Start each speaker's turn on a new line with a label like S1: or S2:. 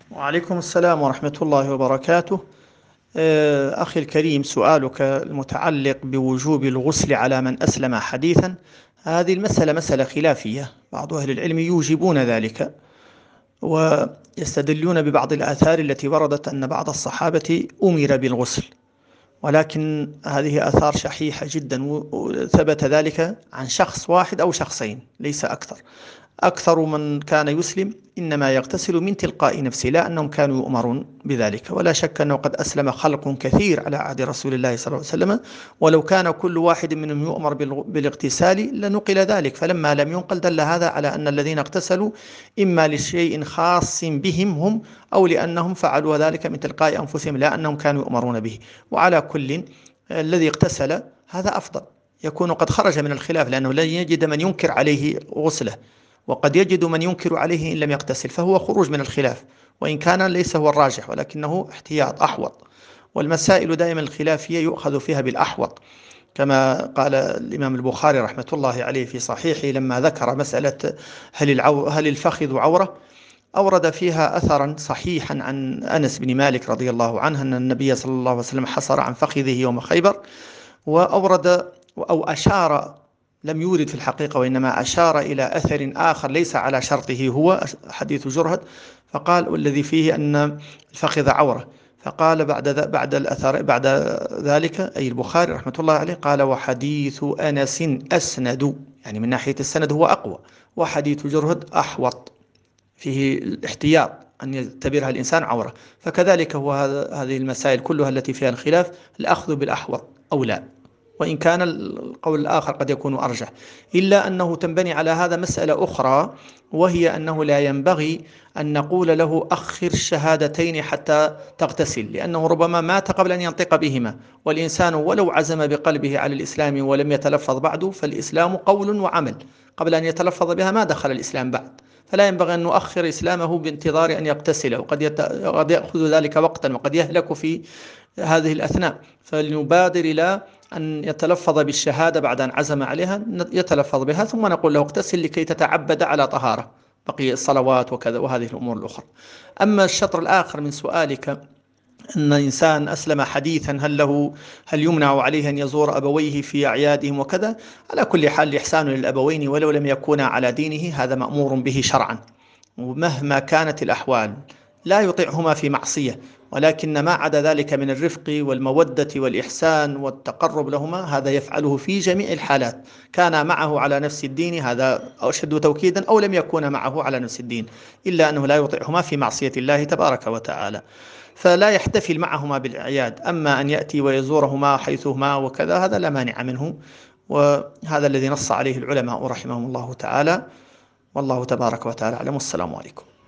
S1: وعليكم السلام ورحمة الله وبركاته. أخي الكريم، سؤالك المتعلق بوجوب الغسل على من أسلم حديثا، هذه المسألة مسألة خلافية. بعض أهل العلم يوجبون ذلك ويستدلون ببعض الآثار التي وردت أن بعض الصحابة أمر بالغسل، ولكن هذه آثار شحيحة جدا، وثبت ذلك عن شخص واحد أو شخصين ليس أكثر. أكثر من كان يسلم إنما يغتسل من تلقاء نفسه، لا أنهم كانوا يؤمرون بذلك. ولا شك أنه قد أسلم خلق كثير على عهد رسول الله صلى الله عليه وسلم، ولو كان كل واحد منهم يؤمر بالاغتسال لنقل ذلك، فلما لم ينقل دل هذا على أن الذين اغتسلوا إما لشيء خاص بهم هم، أو لأنهم فعلوا ذلك من تلقاء أنفسهم، لا أنهم كانوا يؤمرون به. وعلى كل، الذي اغتسل هذا أفضل، يكون قد خرج من الخلاف، لأنه لن يجد من ينكر عليه غسله، وقد يجد من ينكر عليه إن لم يغتسل، فهو خروج من الخلاف، وإن كان ليس هو الراجح ولكنه احتياط أحوط. والمسائل دائما الخلافية يؤخذ فيها بالأحوط، كما قال الإمام البخاري رحمة الله عليه في صحيحه لما ذكر مسألة هل الفخذ عورة، أورد فيها أثرا صحيحا عن أنس بن مالك رضي الله عنه أن النبي صلى الله عليه وسلم حصر عن فخذه يوم خيبر، وأورد أو أشار، لم يورد في الحقيقة وإنما أشار إلى أثر آخر ليس على شرطه هو، حديث جرهد، فقال والذي فيه أن الفخذ عورة، فقال بعد ذلك أي البخاري رحمة الله عليه قال وحديث أنس أسند، يعني من ناحية السند هو أقوى، وحديث جرهد أحوط، فيه الاحتياط أن يعتبرها الإنسان عورة. فكذلك هو هذه المسائل كلها التي فيها الخلاف الأخذ بالأحوط أولى، وإن كان القول الآخر قد يكون أرجح، إلا أنه تنبني على هذا مسألة أخرى، وهي أنه لا ينبغي أن نقول له أخر الشهادتين حتى تغتسل، لأنه ربما مات قبل أن ينطق بهما، والإنسان ولو عزم بقلبه على الإسلام ولم يتلفظ بعد، فالإسلام قول وعمل، قبل أن يتلفظ بها ما دخل الإسلام بعد، فلا ينبغي أن نؤخر إسلامه بانتظار أن يغتسل، وقد يأخذ ذلك وقتا وقد يهلك في هذه الأثناء. فلنبادر إلى أن يتلفظ بالشهادة بعد أن عزم عليها، يتلفظ بها ثم نقول له اغتسل لكي تتعبد على طهارة بقي الصلوات وكذا وهذه الأمور الأخرى. أما الشطر الآخر من سؤالك، أن إنسان أسلم حديثا هل يمنع عليه أن يزور أبويه في أعيادهم وكذا؟ على كل حال الإحسان للأبوين ولو لم يكونا على دينه هذا مأمور به شرعا، ومهما كانت الأحوال لا يطيعهما في معصية، ولكن ما عدا ذلك من الرفق والمودة والإحسان والتقرب لهما هذا يفعله في جميع الحالات، كان معه على نفس الدين هذا أشد توكيدا، أو لم يكون معه على نفس الدين، إلا أنه لا يطيعهما في معصية الله تبارك وتعالى، فلا يحتفل معهما بالأعياد. أما أن يأتي ويزورهما حيثهما وكذا هذا لا مانع منه، وهذا الذي نص عليه العلماء رحمهم الله تعالى، والله تبارك وتعالى أعلم. والسلام عليكم.